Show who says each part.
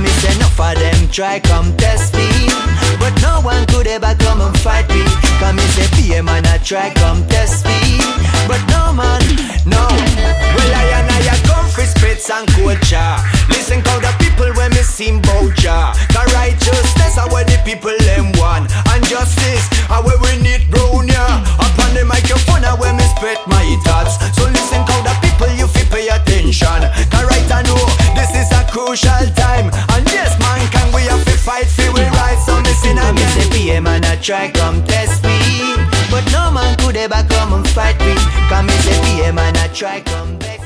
Speaker 1: me say enough of them try come test me, but no one could ever come and fight me. Cause me say PM and I try come test me, but no man, no. Well I come for spits and culture. Listen how the people when me sing Boucher. The righteousness are where the people them want, and justice are where we need brown, yeah. Upon the microphone are where me spread my thoughts. So listen how the people you feel pay attention. Cause right I know this is a crucial time, and yes man can we have to fight for we rights. So me sin again. Me say PM and I try come test me, but no man could ever come and fight me. Cause me say PM and I try come back.